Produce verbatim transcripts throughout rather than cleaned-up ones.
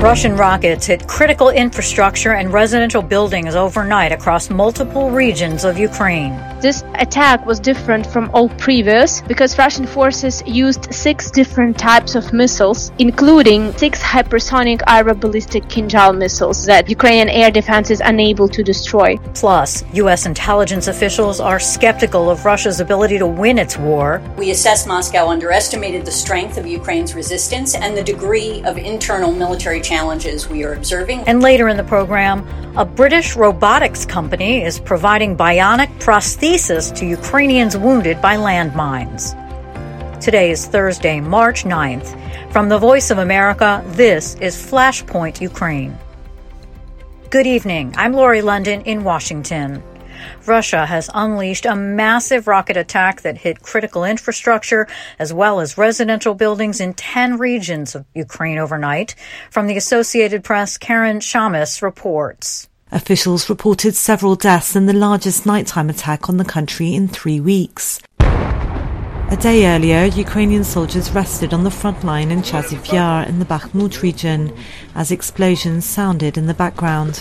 Russian rockets hit critical infrastructure and residential buildings overnight across multiple regions of Ukraine. This attack was different from all previous because Russian forces used six different types of missiles, including six hypersonic aeroballistic Kinzhal missiles that Ukrainian air defense is unable to destroy. Plus, U S intelligence officials are skeptical of Russia's ability to win its war. We assess Moscow underestimated the strength of Ukraine's resistance and the degree of internal military challenges we are observing. And later in the program, a British robotics company is providing bionic prosthesis to Ukrainians wounded by landmines. Today is Thursday, March ninth. From the Voice of America, this is Flashpoint Ukraine. Good evening. I'm Lori London in Washington. Russia has unleashed a massive rocket attack that hit critical infrastructure as well as residential buildings in ten regions of Ukraine overnight. From the Associated Press, Karen Shamis reports. Officials reported several deaths in the largest nighttime attack on the country in three weeks. A day earlier, Ukrainian soldiers rested on the front line in Chasiv Yar in the Bakhmut region as explosions sounded in the background.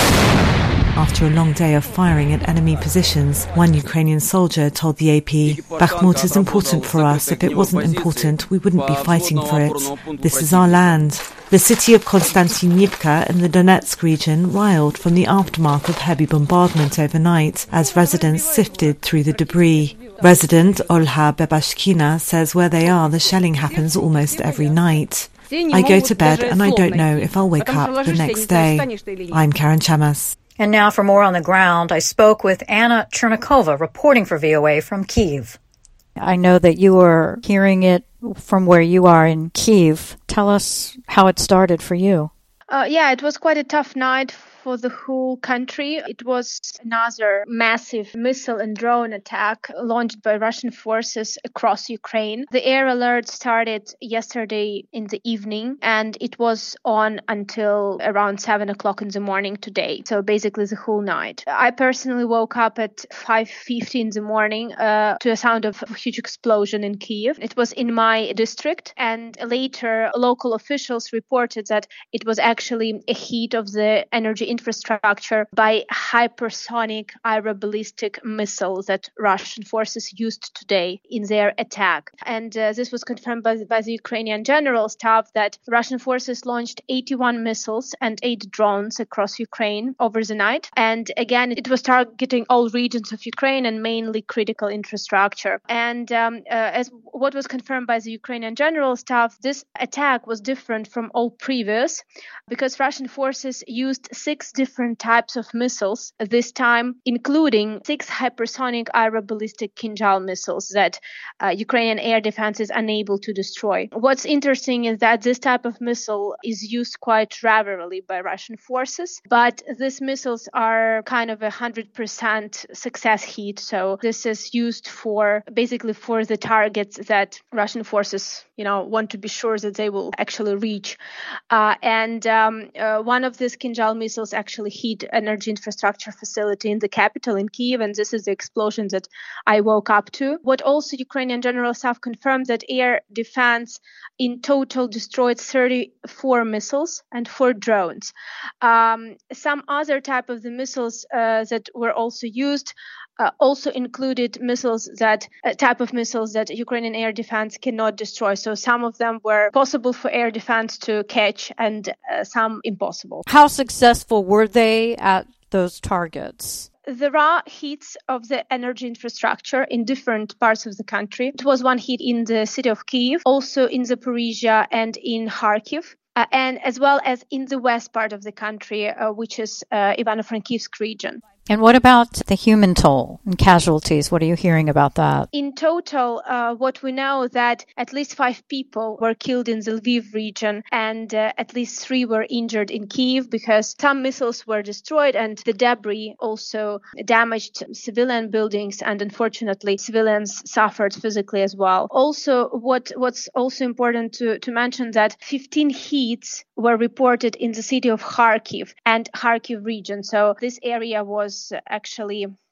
After a long day of firing at enemy positions, one Ukrainian soldier told the A P, "Bakhmut is important for us. If it wasn't important, we wouldn't be fighting for it. This is our land." The city of Konstantinivka in the Donetsk region riled from the aftermath of heavy bombardment overnight as residents sifted through the debris. Resident Olha Bebashkina says where they are, the shelling happens almost every night. "I go to bed and I don't know if I'll wake up the next day." I'm Karen Shamas. And now for more on the ground, I spoke with Anna Chernikova, reporting for V O A from Kyiv. I know that you were hearing it from where you are in Kyiv. Tell us how it started for you. Uh, yeah, it was quite a tough night for the whole country. It was another massive missile and drone attack launched by Russian forces across Ukraine. The air alert started yesterday in the evening and it was on until around seven o'clock in the morning today. So basically the whole night. I personally woke up at five fifty in the morning uh, to a sound of a huge explosion in Kyiv. It was in my district, and later local officials reported that it was actually a hit of the energy infrastructure by hypersonic aeroballistic missiles that Russian forces used today in their attack. And uh, this was confirmed by, by the Ukrainian General Staff that Russian forces launched eighty-one missiles and eight drones across Ukraine over the night. And again, it was targeting all regions of Ukraine and mainly critical infrastructure. And um, uh, as what was confirmed by the Ukrainian General Staff, this attack was different from all previous because Russian forces used six different types of missiles, this time including six hypersonic aeroballistic Kinzhal missiles that uh, Ukrainian air defense is unable to destroy. What's interesting is that this type of missile is used quite rarely by Russian forces, but these missiles are kind of a one hundred percent success hit. So this is used for basically for the targets that Russian forces, you know, want to be sure that they will actually reach. Uh, and um, uh, one of these Kinzhal missiles actually hit energy infrastructure facility in the capital in Kyiv, and this is the explosion that I woke up to. What also Ukrainian General Staff confirmed that air defense in total destroyed thirty-four missiles and four drones. Um, some other type of the missiles uh, that were also used Uh, also included missiles that uh, type of missiles that Ukrainian air defense cannot destroy. So some of them were possible for air defense to catch and uh, some impossible. How successful were they at those targets? There are hits of the energy infrastructure in different parts of the country. It was one hit in the city of Kyiv, also in Zaporizhia and in Kharkiv. Uh, and as well as in the west part of the country, uh, which is uh, Ivano-Frankivsk region. And what about the human toll and casualties? What are you hearing about that? In total, uh, what we know that at least five people were killed in the Lviv region and uh, at least three were injured in Kyiv because some missiles were destroyed and the debris also damaged civilian buildings, and unfortunately civilians suffered physically as well. Also, what what's also important to, to mention that fifteen hits were reported in the city of Kharkiv and Kharkiv region. So this area was actually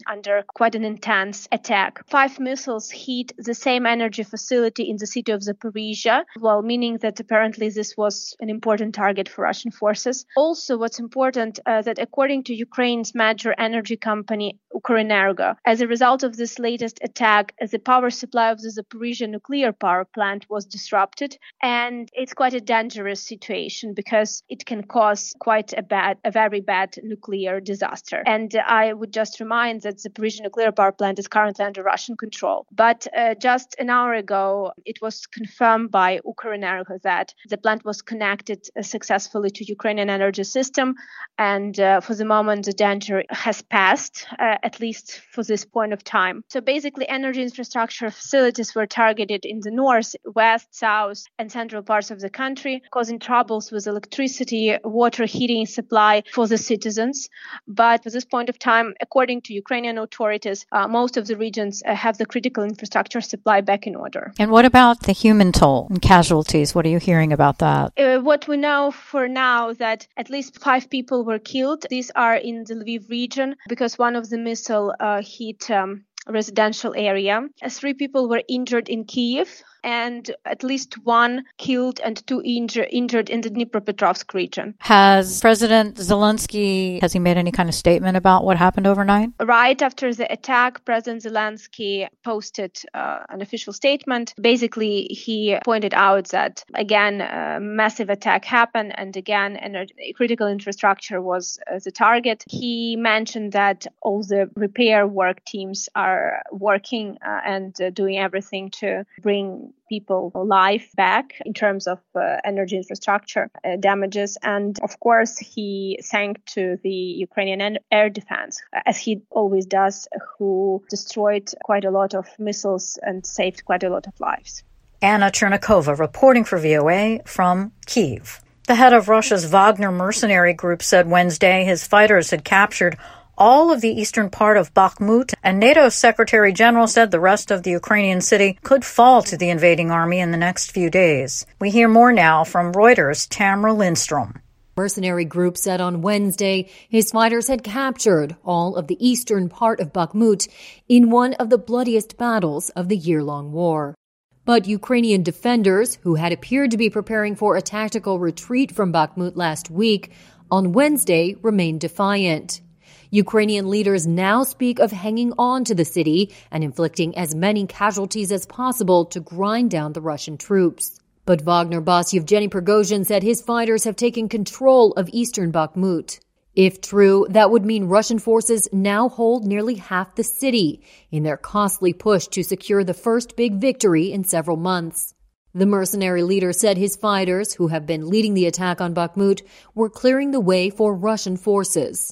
under quite an intense attack. Five missiles hit the same energy facility in the city of Zaporizhia, well, meaning that apparently this was an important target for Russian forces. Also, what's important uh, that according to Ukraine's major energy company, Ukrenergo, as a result of this latest attack, the power supply of the Zaporizhia nuclear power plant was disrupted, and it's quite a dangerous situation because it can cause quite a bad, a very bad nuclear disaster. And I would just remind that the Zaporizhia nuclear power plant is currently under Russian control. But uh, just an hour ago, it was confirmed by Ukrenergo that the plant was connected uh, successfully to Ukrainian energy system, and uh, for the moment, the danger has passed, uh, at least for this point of time. So basically, energy infrastructure facilities were targeted in the north, west, south, and central parts of the country, causing troubles with electricity, water, heating supply for the citizens. But at this point of time, according to Ukrainian authorities, uh, most of the regions uh, have the critical infrastructure supply back in order. And what about the human toll and casualties? What are you hearing about that? Uh, what we know for now that at least five people were killed. These are in the Lviv region because one of the missile uh, hit um, a residential area. Uh, three people were injured in Kyiv, and at least one killed and two injur- injured in the Dnipropetrovsk region. Has President Zelensky, has he made any kind of statement about what happened overnight? Right after the attack, President Zelensky posted uh, an official statement. Basically, he pointed out that, again, a massive attack happened, and again, energy- critical infrastructure was uh, the target. He mentioned that all the repair work teams are working uh, and uh, doing everything to bring people life back in terms of uh, energy infrastructure uh, damages. And of course, he thanked to the Ukrainian air defense, as he always does, who destroyed quite a lot of missiles and saved quite a lot of lives. Anna Chernikova reporting for V O A from Kyiv. The head of Russia's Wagner mercenary group said Wednesday his fighters had captured all of the eastern part of Bakhmut, and NATO Secretary General said the rest of the Ukrainian city could fall to the invading army in the next few days. We hear more now from Reuters' Tamara Lindstrom. Mercenary group said on Wednesday his fighters had captured all of the eastern part of Bakhmut in one of the bloodiest battles of the year-long war. But Ukrainian defenders, who had appeared to be preparing for a tactical retreat from Bakhmut last week, on Wednesday remained defiant. Ukrainian leaders now speak of hanging on to the city and inflicting as many casualties as possible to grind down the Russian troops. But Wagner boss Yevgeny Prigozhin said his fighters have taken control of eastern Bakhmut. If true, that would mean Russian forces now hold nearly half the city in their costly push to secure the first big victory in several months. The mercenary leader said his fighters, who have been leading the attack on Bakhmut, were clearing the way for Russian forces.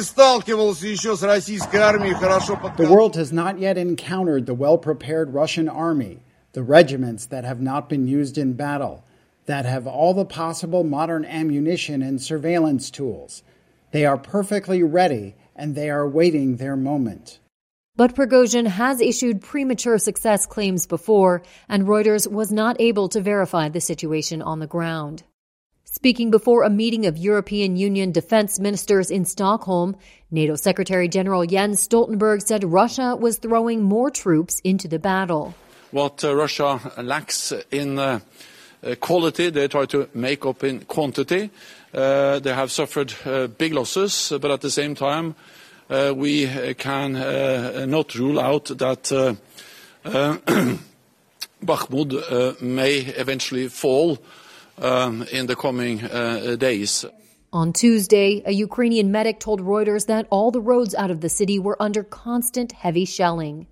The world has not yet encountered the well-prepared Russian army, the regiments that have not been used in battle, that have all the possible modern ammunition and surveillance tools. They are perfectly ready, and they are waiting their moment. But Prigozhin has issued premature success claims before, and Reuters was not able to verify the situation on the ground. Speaking before a meeting of European Union defense ministers in Stockholm, NATO Secretary General Jens Stoltenberg said Russia was throwing more troops into the battle. What uh, Russia lacks in uh, uh, quality, they try to make up in quantity. Uh, they have suffered uh, big losses, but at the same time, uh, we can uh, not rule out that uh, uh, Bakhmut uh, may eventually fall Um, in the coming uh, days. On Tuesday, a Ukrainian medic told Reuters that all the roads out of the city were under constant heavy shelling.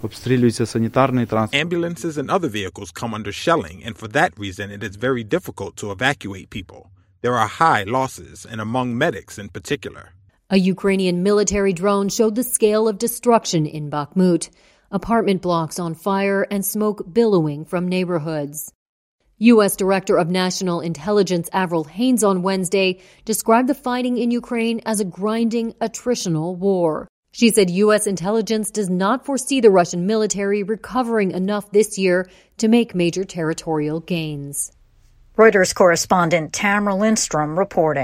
Ambulances and other vehicles come under shelling, and for that reason it is very difficult to evacuate people. There are high losses, and among medics in particular. A Ukrainian military drone showed the scale of destruction in Bakhmut, apartment blocks on fire and smoke billowing from neighborhoods. U S Director of National Intelligence Avril Haines on Wednesday described the fighting in Ukraine as a grinding, attritional war. She said U S intelligence does not foresee the Russian military recovering enough this year to make major territorial gains. Reuters correspondent Tamara Lindstrom reporting.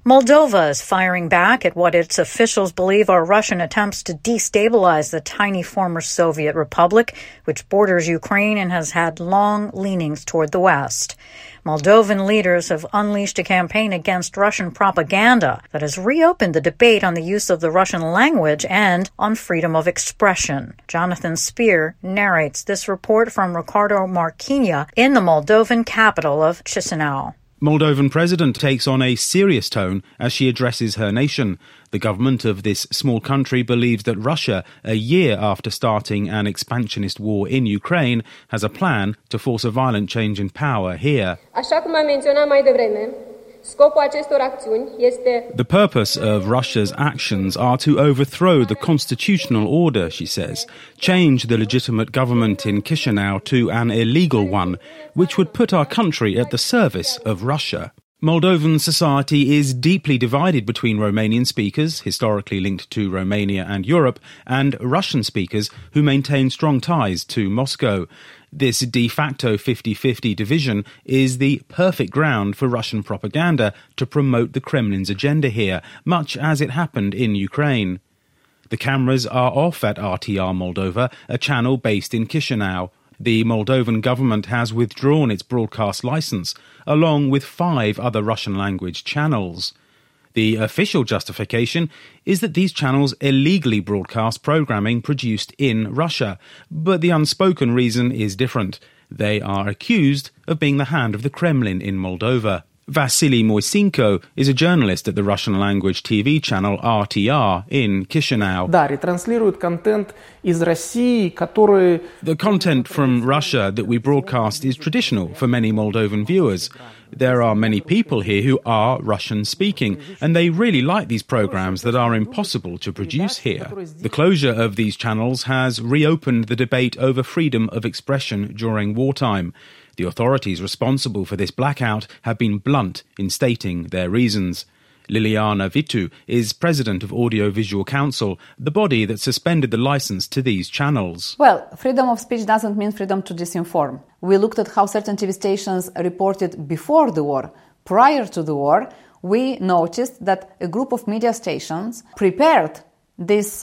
Moldova is firing back at what its officials believe are Russian attempts to destabilize the tiny former Soviet republic, which borders Ukraine and has had long leanings toward the West. Moldovan leaders have unleashed a campaign against Russian propaganda that has reopened the debate on the use of the Russian language and on freedom of expression. Jonathan Spear narrates this report from Ricardo Marquinha in the Moldovan capital of Chisinau. Moldovan president takes on a serious tone as she addresses her nation. The government of this small country believes that Russia, a year after starting an expansionist war in Ukraine, has a plan to force a violent change in power here. Așa cum am menționat mai devreme, scopul acestor acțiuni este... The purpose of Russia's actions are to overthrow the constitutional order, she says, change the legitimate government in Chisinau to an illegal one, which would put our country at the service of Russia. Moldovan society is deeply divided between Romanian speakers, historically linked to Romania and Europe, and Russian speakers who maintain strong ties to Moscow. This de facto fifty-fifty division is the perfect ground for Russian propaganda to promote the Kremlin's agenda here, much as it happened in Ukraine. The cameras are off at R T R Moldova, a channel based in Chisinau. The Moldovan government has withdrawn its broadcast licence, along with five other Russian-language channels. The official justification is that these channels illegally broadcast programming produced in Russia, but the unspoken reason is different. They are accused of being the hand of the Kremlin in Moldova. Vasily Moisenko is a journalist at the Russian-language T V channel R T R in Chisinau. Да, ретранслируют контент из России, который... The content from Russia that we broadcast is traditional for many Moldovan viewers. There are many people here who are Russian-speaking, and they really like these programs that are impossible to produce here. The closure of these channels has reopened the debate over freedom of expression during wartime. The authorities responsible for this blackout have been blunt in stating their reasons. Liliana Vitu is president of Audiovisual Council, the body that suspended the license to these channels. Well, freedom of speech doesn't mean freedom to disinform. We looked at how certain T V stations reported before the war. Prior to the war, we noticed that a group of media stations prepared this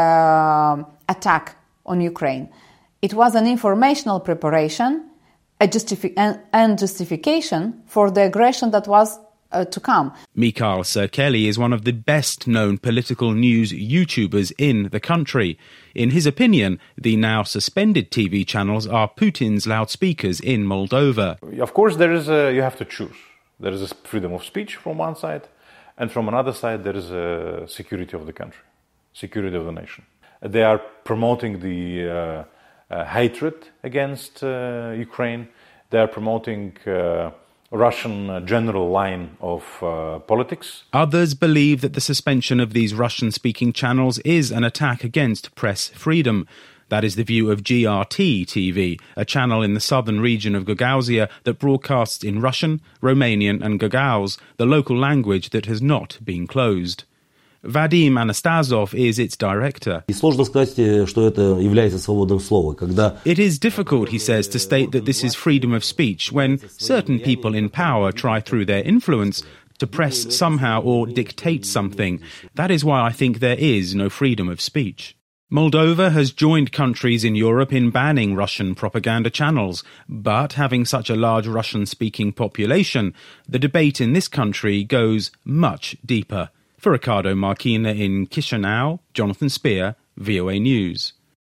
uh, attack on Ukraine. It was an informational preparation a justifi- and, and justification for the aggression that was uh, to come. Mikhail Serkeli is one of the best-known political news YouTubers in the country. In his opinion, the now suspended T V channels are Putin's loudspeakers in Moldova. Of course, there is a, you have to choose. There is a freedom of speech from one side, and from another side there is a security of the country, security of the nation. They are promoting the uh, uh, hatred against uh, Ukraine. They are promoting uh, Russian uh, general line of uh, politics. Others believe that the suspension of these Russian-speaking channels is an attack against press freedom. That is the view of G R T T V, a channel in the southern region of Gagauzia that broadcasts in Russian, Romanian and Gagauz, the local language that has not been closed. Vadim Anastasov is its director. It is difficult, he says, to state that this is freedom of speech when certain people in power try through their influence to press somehow or dictate something. That is why I think there is no freedom of speech. Moldova has joined countries in Europe in banning Russian propaganda channels, but having such a large Russian-speaking population, the debate in this country goes much deeper. For Ricardo Marquina in Chisinau, Jonathan Spear, V O A News.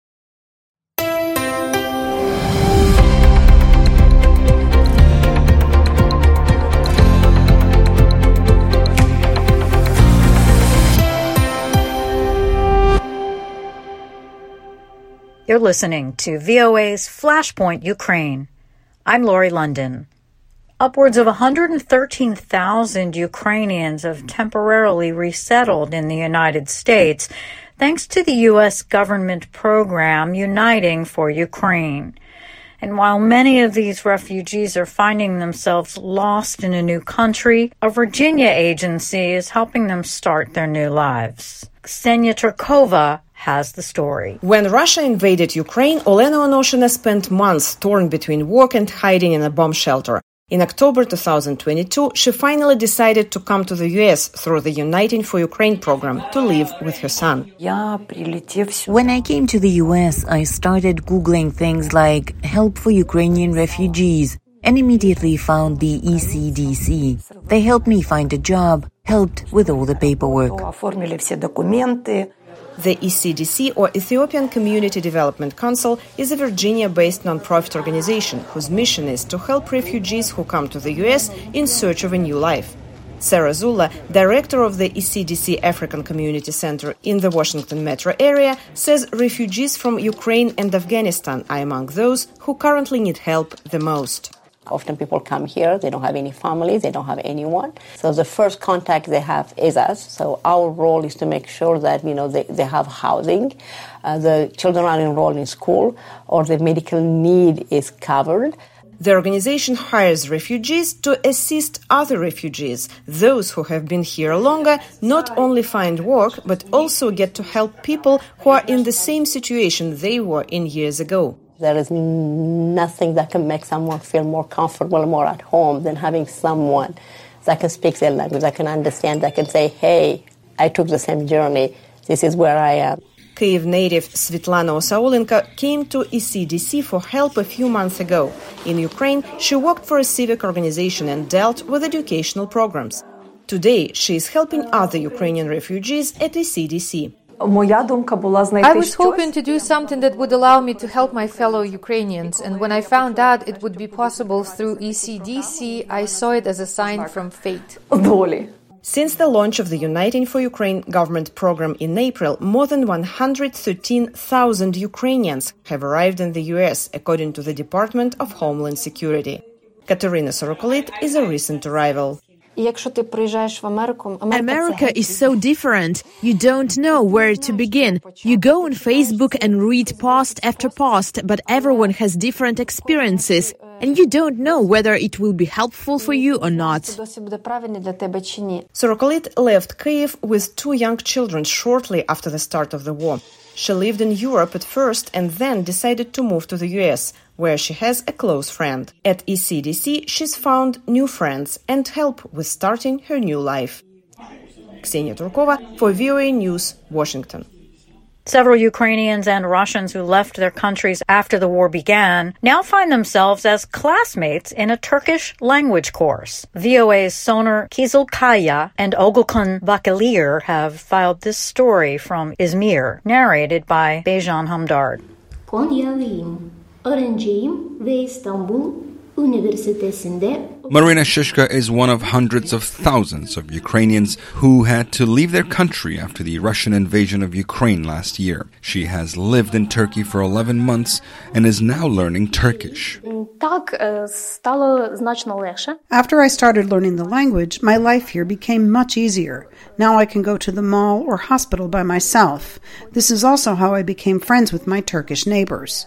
You're listening to V O A's Flashpoint Ukraine. I'm Laurie London. Upwards of one hundred thirteen thousand Ukrainians have temporarily resettled in the United States thanks to the U S government program Uniting for Ukraine. And while many of these refugees are finding themselves lost in a new country, a Virginia agency is helping them start their new lives. Ksenia Turkova has the story. When Russia invaded Ukraine, Olena Onoshina spent months torn between work and hiding in a bomb shelter. In October two thousand twenty-two, she finally decided to come to the U S through the Uniting for Ukraine program to live with her son. When I came to the U S, I started Googling things like help for Ukrainian refugees and immediately found the E C D C. They helped me find a job, helped with all the paperwork. The E C D C, or Ethiopian Community Development Council, is a Virginia-based non-profit organization whose mission is to help refugees who come to the U S in search of a new life. Sarah Zula, director of the E C D C African Community Center in the Washington metro area, says refugees from Ukraine and Afghanistan are among those who currently need help the most. Often people come here, they don't have any family, they don't have anyone. So the first contact they have is us. So our role is to make sure that, you know, they, they have housing, uh, the children are enrolled in school, or the medical need is covered. The organization hires refugees to assist other refugees. Those who have been here longer not only find work, but also get to help people who are in the same situation they were in years ago. There is nothing that can make someone feel more comfortable, more at home than having someone that can speak their language, that can understand, that can say, hey, I took the same journey, this is where I am. Kyiv native Svetlana Osaulenko came to E C D C for help a few months ago. In Ukraine, she worked for a civic organization and dealt with educational programs. Today, she is helping other Ukrainian refugees at E C D C. I was hoping to do something that would allow me to help my fellow Ukrainians, and when I found out it would be possible through E C D C, I saw it as a sign from fate. Since the launch of the Uniting for Ukraine government program in April, more than one hundred thirteen thousand Ukrainians have arrived in the U S, according to the Department of Homeland Security. Katerina Sorokolit is a recent arrival. America is so different. You don't know where to begin. You go on Facebook and read post after post, but everyone has different experiences, and you don't know whether it will be helpful for you or not. Sorokolit left Kyiv with two young children shortly after the start of the war. She lived in Europe at first and then decided to move to the U S, where she has a close friend. At E C D C, she's found new friends and help with starting her new life. Ksenia Turkova for V O A News, Washington. Several Ukrainians and Russians who left their countries after the war began now find themselves as classmates in a Turkish language course. V O A's Soner Kizilkaya and Ogulkan Bakalir have filed this story from Izmir, narrated by Bejan Hamdard. Konyalıyım. Öğrenciyim ve İstanbul Üniversitesi'nde. Marina Shishka is one of hundreds of thousands of Ukrainians who had to leave their country after the Russian invasion of Ukraine last year. She has lived in Turkey for eleven months and is now learning Turkish. After I started learning the language, my life here became much easier. Now I can go to the mall or hospital by myself. This is also how I became friends with my Turkish neighbors.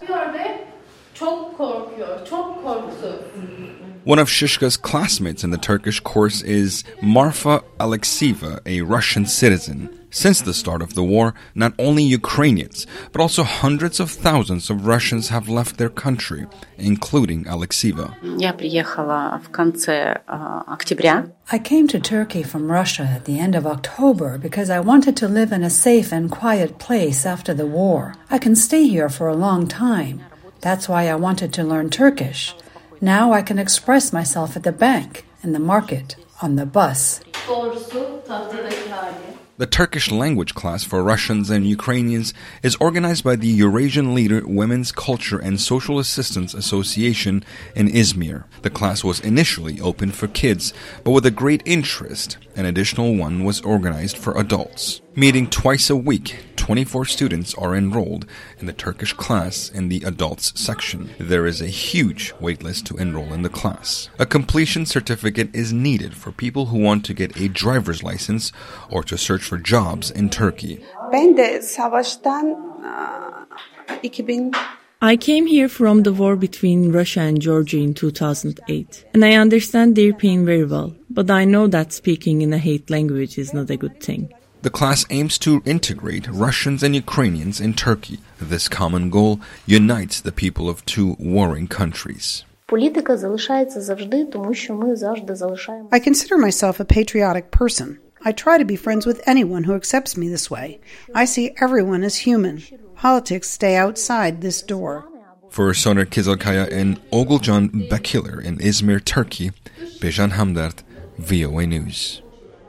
One of Shishka's classmates in the Turkish course is Marfa Alexieva, a Russian citizen. Since the start of the war, not only Ukrainians, but also hundreds of thousands of Russians have left their country, including Alexieva. I came to Turkey from Russia at the end of October because I wanted to live in a safe and quiet place after the war. I can stay here for a long time. That's why I wanted to learn Turkish. Now I can express myself at the bank, in the market, on the bus. The Turkish language class for Russians and Ukrainians is organized by the Eurasian Leader Women's Culture and Social Assistance Association in Izmir. The class was initially open for kids, but with a great interest, an additional one was organized for adults. Meeting twice a week, twenty-four students are enrolled in the Turkish class in the adults section. There is a huge waitlist to enroll in the class. A completion certificate is needed for people who want to get a driver's license or to search for jobs in Turkey. I came here from the war between Russia and Georgia in two thousand eight, and I understand their pain very well, but I know that speaking in a hate language is not a good thing. The class aims to integrate Russians and Ukrainians in Turkey. This common goal unites the people of two warring countries. Політика залишається завжди, тому що ми завжди залишаємо. I consider myself a patriotic person. I try to be friends with anyone who accepts me this way. I see everyone as human. Politics stay outside this door. For Soner Kizilkaya and Ogulcan Bakiler in Izmir, Turkey, Bejan Hamdard, V O A News.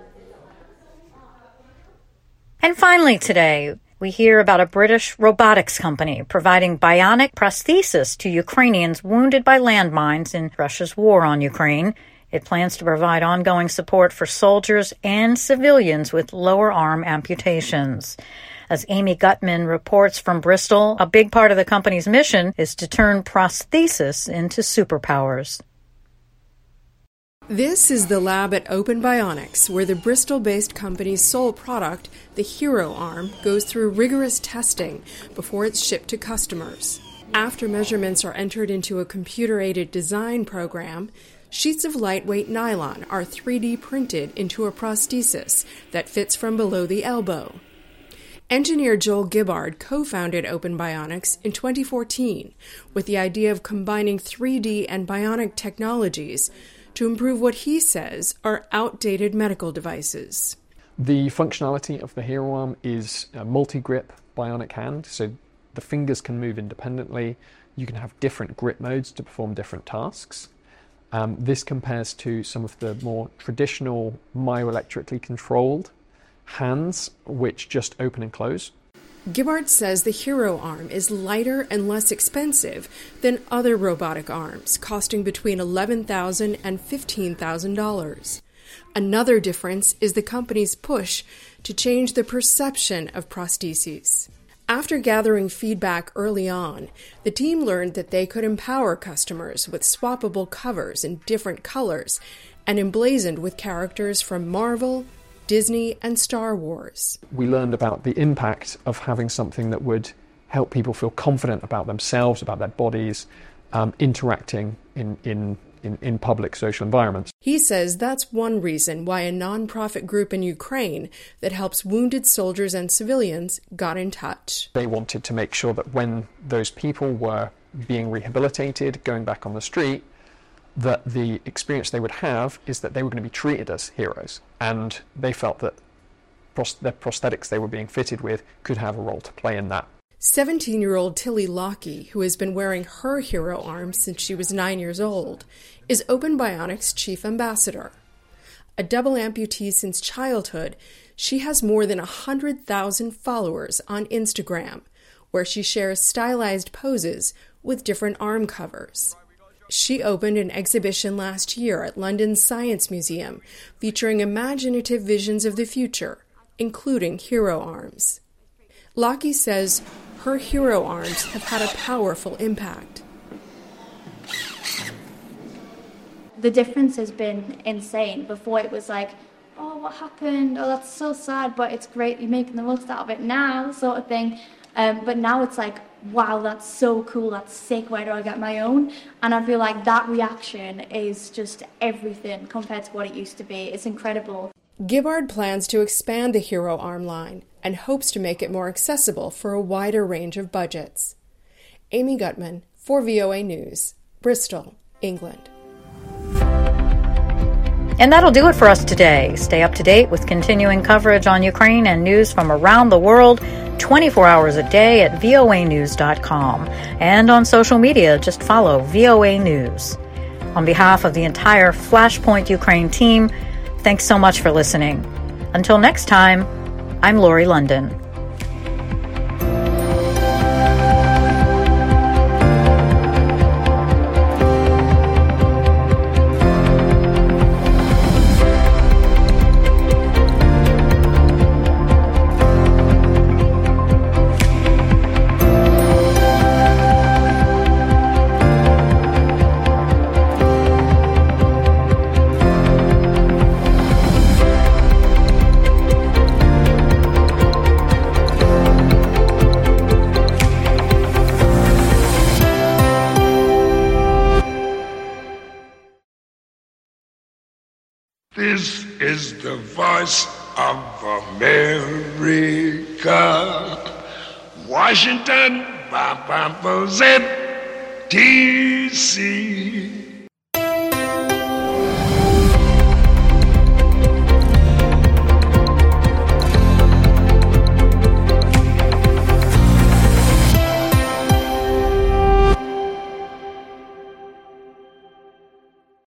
And finally today, we hear about a British robotics company providing bionic prosthesis to Ukrainians wounded by landmines in Russia's war on Ukraine. It plans to provide ongoing support for soldiers and civilians with lower arm amputations. As Amy Gutman reports from Bristol, a big part of the company's mission is to turn prosthesis into superpowers. This is the lab at Open Bionics, where the Bristol-based company's sole product, the Hero Arm, goes through rigorous testing before it's shipped to customers. After measurements are entered into a computer-aided design program, sheets of lightweight nylon are three D printed into a prosthesis that fits from below the elbow. Engineer Joel Gibbard co-founded Open Bionics in twenty fourteen with the idea of combining three D and bionic technologies to improve what he says are outdated medical devices. The functionality of the Hero Arm is a multi-grip bionic hand, so the fingers can move independently. You can have different grip modes to perform different tasks. Um, this compares to some of the more traditional myoelectrically controlled hands, which just open and close. Gibbard says the Hero Arm is lighter and less expensive than other robotic arms, costing between eleven thousand dollars and fifteen thousand dollars. Another difference is the company's push to change the perception of prostheses. After gathering feedback early on, the team learned that they could empower customers with swappable covers in different colors and emblazoned with characters from Marvel, Disney, and Star Wars. We learned about the impact of having something that would help people feel confident about themselves, about their bodies, um, interacting in, in, in, in public social environments. He says that's one reason why a nonprofit group in Ukraine that helps wounded soldiers and civilians got in touch. They wanted to make sure that when those people were being rehabilitated, going back on the street, that the experience they would have is that they were going to be treated as heroes, and they felt that pros- the prosthetics they were being fitted with could have a role to play in that. seventeen-year-old Tilly Lockie, who has been wearing her Hero Arm since she was nine years old, is Open Bionics' chief ambassador. A double amputee since childhood, she has more than one hundred thousand followers on Instagram, where she shares stylized poses with different arm covers. She opened an exhibition last year at London's Science Museum featuring imaginative visions of the future, including Hero Arms. Lockie says her Hero Arms have had a powerful impact. The difference has been insane. Before it was like, oh, what happened? Oh, that's so sad, but it's great, you're making the most out of it now, sort of thing. Um, but now it's like, wow, that's so cool, that's sick, where do I get my own? And I feel like that reaction is just everything compared to what it used to be. It's incredible. Gibbard plans to expand the Hero Arm line and hopes to make it more accessible for a wider range of budgets. Amy Gutman for V O A News, Bristol, England. And that'll do it for us today. Stay up to date with continuing coverage on Ukraine and news from around the world twenty-four hours a day at V O A news dot com. And on social media, just follow V O A News. On behalf of the entire Flashpoint Ukraine team, thanks so much for listening. Until next time, I'm Lori London. This is the voice of America. Washington, D C